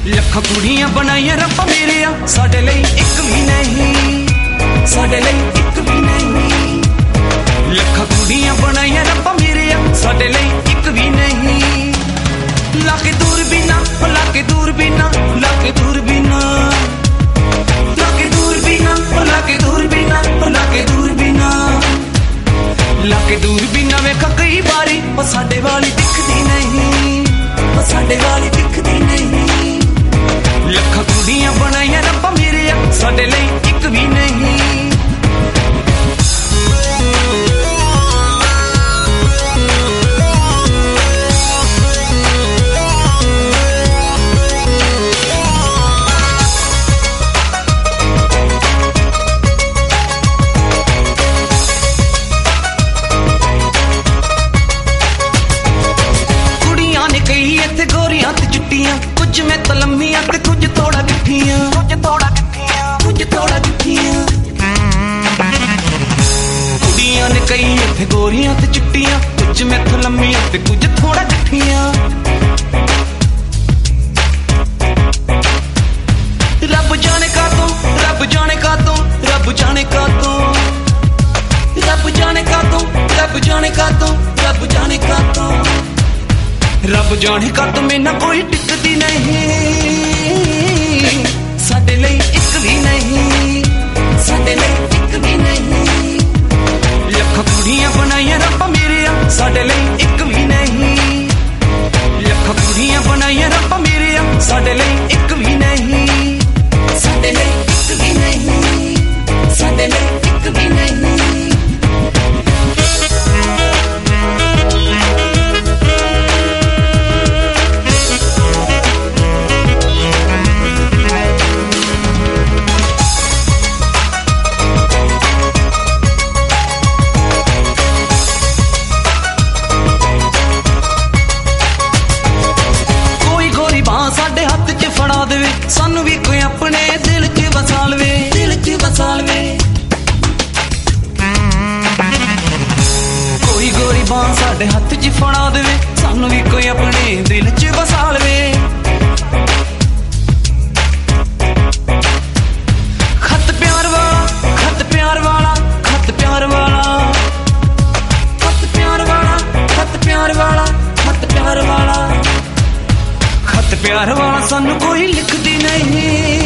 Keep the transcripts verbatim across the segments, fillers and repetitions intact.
ਲੱਖਾਂ ਕੁੜੀਆਂ ਬਣਾਈਆਂ ਰੱਬ ਮੇਰਿਆ ਸਾਡੇ ਲਈ ਇੱਕ ਵੀ ਨਹੀਂ, ਸਾਡੇ ਲਈ ਇੱਕ ਵੀ ਨਹੀਂ। ਲੱਖਾਂ ਕੁੜੀਆਂ ਬਣਾਈਆਂ ਰੱਬ ਮੇਰਿਆ ਸਾਡੇ ਲਈ ਇੱਕ ਵੀ ਨਹੀਂ। ਲਾ ਕੇ ਦੂਰਬੀਨਾਂ, ਲਾ ਕੇ ਦੂਰਬੀਨਾਂ, ਲਾ ਕੇ ਦੂਰਬੀਨਾਂ, ਲਾ ਕੇ ਦੂਰਬੀਨਾਂ, ਲਾ ਕੇ ਦੂਰਬੀਨਾਂ, ਲਾ ਕੇ ਦੂਰਬੀਨਾਂ, ਲਾ ਕੇ ਦੂਰਬੀਨਾਂ ਵੇਖਾਂ ਕਈ ਵਾਰੀ ਉਹ ਸਾਡੇ ਵਾਲੀ ਦਿਖਦੀ ਨਹੀਂ, ਉਹ ਸਾਡੇ ਵਾਲੀ ਦਿਖਦੀ ਨਹੀਂ। ਲੱਖਾਂ ਕੁੜੀਆਂ ਬਣਾਈਆਂ ਰੱਬਾ ਮੇਰਿਆ ਸਾਡੇ ਲਈ ਇੱਕ ਵੀ ਨਹੀਂ। ਕੁੜੀਆਂ ਨੇ ਕਈ ਇੱਥੇ ਗੋਰੀਆਂ ਤੇ ਚਿੱਟੀਆਂ, ਕੁਝ ਮੈਂ ਤਾਂ ਲੰਮੀਆਂ ਤੇ ਕੁਝ ਥੋੜਾ ਗਿੱਠੀਆਂ, ਕੁਝ ਥੋੜਾ ਗਿੱਠੀਆਂ, ਕੁਝ ਥੋੜਾ ਗਿੱਠੀਆਂ। ਕੁੜੀਆਂ ਨੇ ਕਈ ਇੱਥੇ ਗੋਰੀਆਂ ਤੇ ਚਿੱਟੀਆਂ, ਕੁਝ ਮੈਂ ਤਾਂ ਲੰਮੀਆਂ ਤੇ ਕੁਝ ਥੋੜਾ ਗਿੱਠੀਆਂ। ਰੱਬ ਜਾਣੇ ਕਾਤੋਂ, ਰੱਬ ਜਾਣੇ ਕਾਤੋਂ, ਰੱਬ ਜਾਣੇ ਕਾਤੋਂ, ਰੱਬ ਜਾਣੇ ਕਾਤੋਂ, ਰੱਬ ਜਾਣੇ ਕਾਤੋਂ, ਰੱਬ ਜਾਣੇ ਕਾਤੋਂ, ਰੱਬ ਜਾਣੇ ਕਾਤੋਂ ਮੈਨਾਂ ਕੋਈ ਟਿਕਦੀ ਨਹੀਂ। ਸਾਡੇ ਲਈ ਇੱਕ ਵੀ ਨਹੀਂ, ਸਾਡੇ ਲਈ ਇੱਕ ਵੀ ਨਹੀਂ। ਲੱਖਾਂ ਕੁੜੀਆਂ ਬਣਾਈਆਂ ਰੱਬਾ ਮੇਰਿਆ ਸਾਡੇ ਲਈ ਇੱਕ ਵੀ ਨਹੀਂ। ਲੱਖਾਂ ਕੁੜੀਆਂ ਬਣਾਈਆਂ ਰੱਬਾ ਮੇਰਿਆ ਸਾਡੇ ਲਈ ਇੱਕ ਵੀ ਨਹੀਂ, ਸਾਡੇ ਲਈ ਇੱਕ ਵੀ ਨਹੀਂ, ਸਾਡੇ ਲਈ ਇੱਕ ਵੀ ਨਹੀਂ। ਸਾਡੇ ਹੱਥ 'ਚ ਫੜਾ ਦੇਵੇ ਸਾਨੂੰ ਵੀ ਕੋਈ ਆਪਣੇ ਦਿਲ 'ਚ ਵਸਾ ਲਵੇ, ਦਿਲ 'ਚ ਵਸਾ ਲਵੇ। ਕੋਈ ਗੋਰੀ ਬਾਂਹ ਸਾਡੇ ਹੱਥ 'ਚ ਫੜਾ ਦੇਵੇ ਸਾਨੂੰ ਵੀ ਕੋਈ ਆਪਣੇ ਦਿਲ 'ਚ ਵਸਾ ਲਵੇ। ਖੱਤ ਪਿਆਰ ਵਾਲਾ, ਖੱਤ ਪਿਆਰ ਵਾਲਾ, ਖੱਤ ਪਿਆਰ ਵਾਲਾ, ਖੱਤ ਪਿਆਰ ਵਾਲਾ, ਖੱਤ ਪਿਆਰ ਵਾਲਾ, ਖੱਤ ਪਿਆਰ ਵਾਲਾ, ਖੱਤ ਪਿਆਰ ਵਾਲਾ ਸਾਨੂੰ ਕੋਈ ਲਿਖਦੀ ਨਹੀਂ।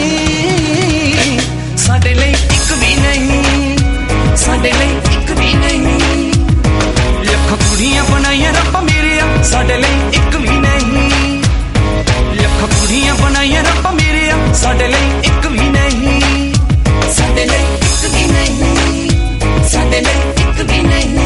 ਸਾਡੇ ਲਈ ਇੱਕ ਵੀ ਨਹੀਂ, ਸਾਡੇ ਲਈ ਇੱਕ ਵੀ ਨਹੀਂ। ਲੱਖਾਂ ਕੁੜੀਆਂ ਬਣਾਈਆਂ ਰੱਬਾ ਮੇਰਿਆ ਸਾਡੇ ਲਈ ਇੱਕ ਵੀ ਨਹੀਂ। ਲੱਖਾਂ ਕੁੜੀਆਂ ਬਣਾਈਆਂ ਰੱਬਾ ਮੇਰਿਆ ਸਾਡੇ ਲਈ ਇੱਕ ਵੀ ਨਹੀਂ, ਸਾਡੇ ਲਈ ਇੱਕ ਵੀ ਨਹੀਂ, ਸਾਡੇ ਲਈ ਇੱਕ ਵੀ ਨਹੀਂ।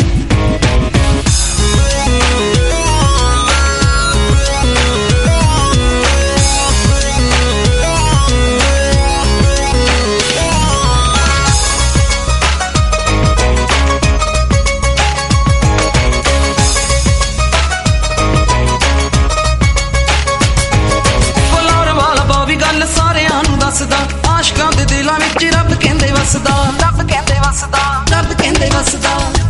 ਆਸ਼ਕਾਂ ਦੇ ਦਿਲਾਂ ਵਿੱਚ ਰੱਬ ਕਹਿੰਦੇ ਵਸਦਾ, ਰੱਬ ਕਹਿੰਦੇ ਵਸਦਾ, ਰੱਬ ਕਹਿੰਦੇ ਵਸਦਾ।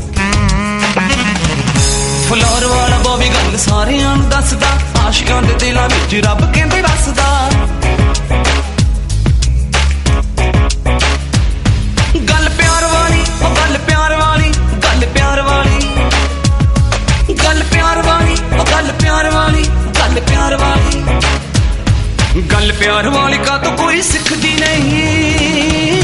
ਫਲੋਰ ਵਾਲਾ ਬੋਬੀ ਗੱਲ ਸਾਰਿਆਂ ਨੂੰ ਦੱਸਦਾ, ਆਸ਼ਕਾਂ ਦੇ ਦਿਲਾਂ ਵਿੱਚ ਰੱਬ ਕਹਿੰਦੇ ਵਸਦਾ। ਗੱਲ ਪਿਆਰ ਵਾਲੀ, ਉਹ ਗੱਲ ਪਿਆਰ ਵਾਲੀ, ਗੱਲ ਪਿਆਰ ਵਾਲੀ, ਗੱਲ ਪਿਆਰ ਵਾਲੀ, ਉਹ ਗੱਲ ਪਿਆਰ ਵਾਲੀ, ਗੱਲ ਪਿਆਰ ਵਾਲੀ, ਗੱਲ ਪਿਆਰ ਵਾਲੀ ਕਾ ਤੋਂ ਕੋਈ ਸਿੱਖਦੀ ਨਹੀਂ।